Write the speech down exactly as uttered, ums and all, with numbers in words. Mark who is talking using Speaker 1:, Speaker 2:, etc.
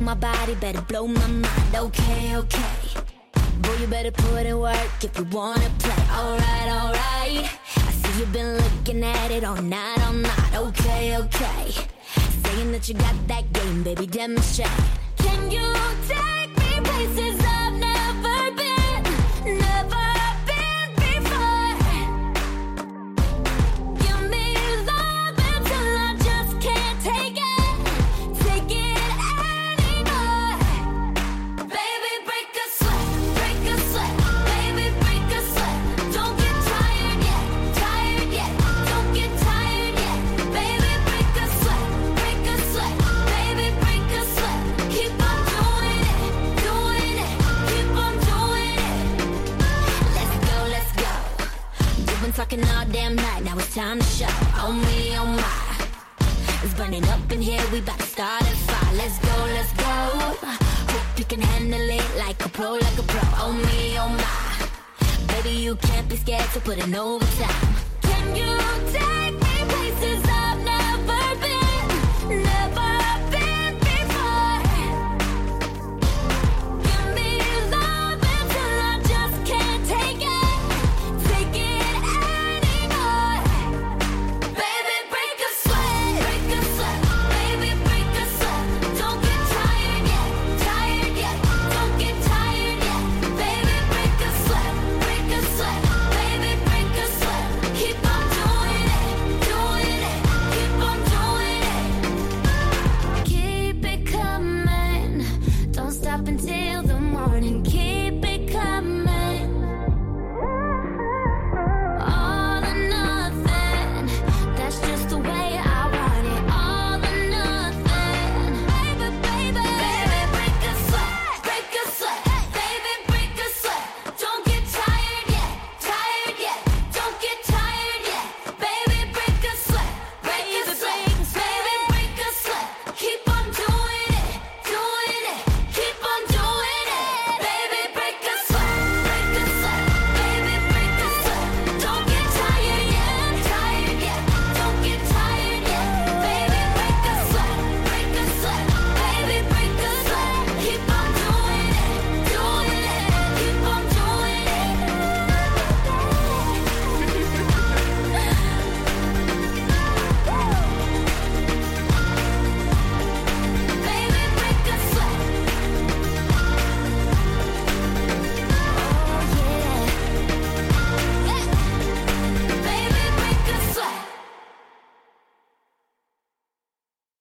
Speaker 1: my body, better blow my mind. Okay, okay. Boy, you better put in work if you wanna play. Alright, alright. I see you've been looking at it all night, all night. Okay, okay. Saying that you got that game, baby, demonstrate. Can you take me places I've never been, never been before? Give me love until I just can't take it, take it anymore. Baby, break a sweat, break a sweat. Baby, break a sweat. Don't get tired yet, tired yet. Don't get tired yet. Baby, break a sweat, break a sweat. Baby, break a sweat. Keep on doing it, doing it. Keep on doing it. Let's go, let's go. You've been talking all damn night, now it's time to show. Oh me, oh my. It's burning up in here, we bout to start a fire. Let's go, let's go. Hope you can handle it like a pro, like a pro. Oh me, oh my. Baby, you can't be scared, so put in overtime. Can you take